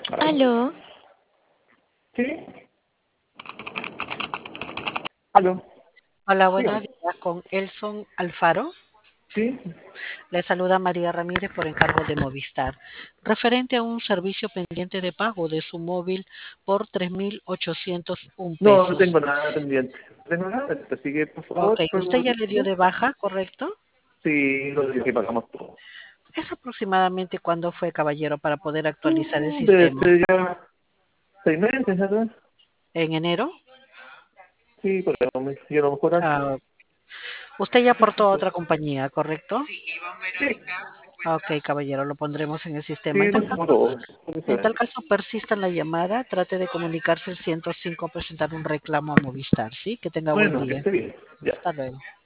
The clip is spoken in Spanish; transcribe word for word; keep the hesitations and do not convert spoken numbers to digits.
Aló. Aló, ¿Sí? Aló. Hola, buenos Dígame. días con Elson Alfaro. ¿Sí? Le saluda María Ramírez por encargo de Movistar. Referente a un servicio pendiente de pago de su móvil por tres mil ochocientos un No, no pesos. tengo nada pendiente. No tengo nada pendiente, así que por Ok, favor, por el usted ya le dio motivo. de baja, ¿correcto? Sí, lo digo que pagamos todo. ¿Es aproximadamente cuándo fue, caballero, para poder actualizar el Mm, Debe sistema? ser ya seis meses atrás. ¿En enero? Sí, por el momento. Y a lo mejor antes. Ah, usted ya aportó a otra compañía, ¿correcto? Sí, Ok, caballero, lo pondremos en el sistema. En sí, tal lo hicimos caso, todo. Por eso en es. tal caso persista en la llamada, trate de comunicarse al ciento cinco, presentar un reclamo a Movistar, ¿sí? Que tenga buen Bueno, que día. esté bien. Ya. Hasta luego.